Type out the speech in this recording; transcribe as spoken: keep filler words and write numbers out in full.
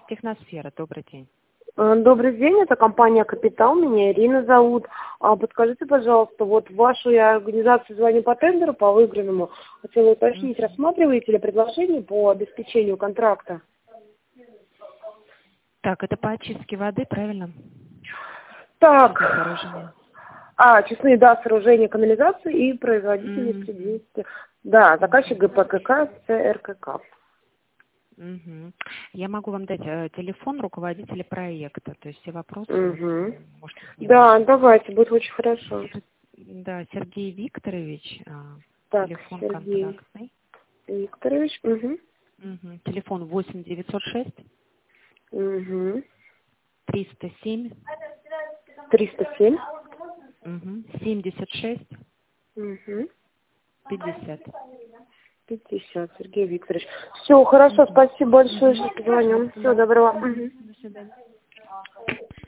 Техносфера, добрый день. Э, Добрый день, это компания «Капитал», меня Ирина зовут. А подскажите, пожалуйста, вот в вашу я организацию звоню по тендеру, по выигранному. Хотела уточнить, Мгм. рассматриваете ли предложение по обеспечению контракта? Так, это по очистке воды, правильно? Так, Очистное сооружение. а, честные, да, сооружение канализации и производительности Мгм. двести. Да, заказчик Мгм. ГПКК, ЦРКК. Мгм. Я могу вам дать э, телефон руководителя проекта, то есть все вопросы вот, Угу. м, можете с ним Да, решить. давайте, будет очень хорошо. Сер- Да, Сергей Викторович, а, Так, телефон Сергей контактный. Викторович. Угу. Мгм. Телефон восемь девятьсот шесть Угу. триста семь триста семь. мгм, семьдесят шесть Угу. пятьдесят. пятьдесят, Сергей Викторович. Все, хорошо, Мгм. спасибо большое, Мгм. что позвонил. Всего Пожалуйста. доброго. Мгм. Мгм. До свидания.